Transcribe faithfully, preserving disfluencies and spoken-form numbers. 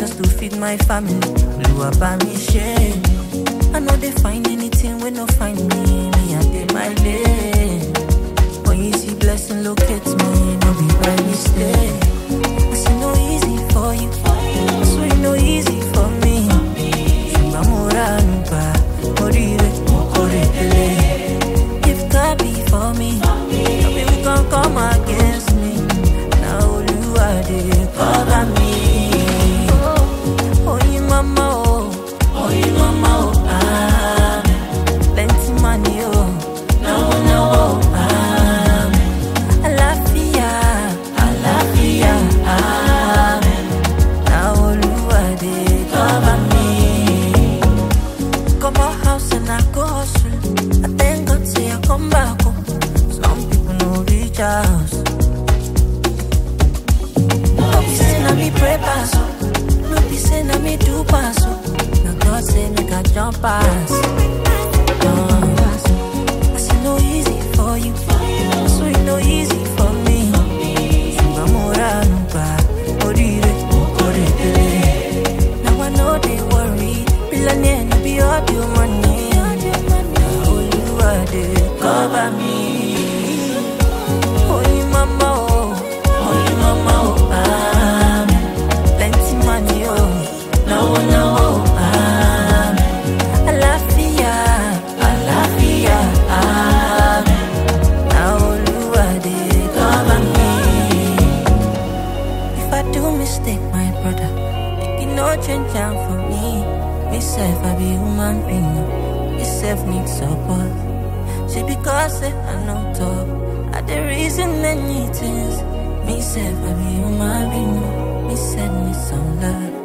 just to feed my family. Blew up by me shame. I know they find anything when no find me. Me I did my lane. When you see blessing locate me, no be by mistake. I say no easy for you, I swear no easy for me. Shimba mora nuba, morire mokore ele. If God be for me, maybe we can come against me. Now you are the cover me. Oh, you mama, oh, oh, you mama, oh, ah, plenty money, oh, no, no, oh, ah, alafia, alafia, ah, now you are the cover me. Come out house and I go hustle. I thank God say I come back home. Some people no reach house. No be say na me pray pass, no be say na me do pass. Now God say make I jump pass. Uh, I say no easy for you, so it no easy for me. Shimba mora nuba, orire mokore ele. Now I know they worry, billionaire no be all your money. Now you are the cover me. Oh, you mama, oh, oh, you mama, oh, ah, plenty money, oh, no, no, oh, ah, alafia, alafia, ah, now you are the cover me. If I do mistake, my brother, make it no change down for me. Myself, I be human being, myself need support. See, because I know talk. I the reason many things. Me self I be human being. Me said me some love.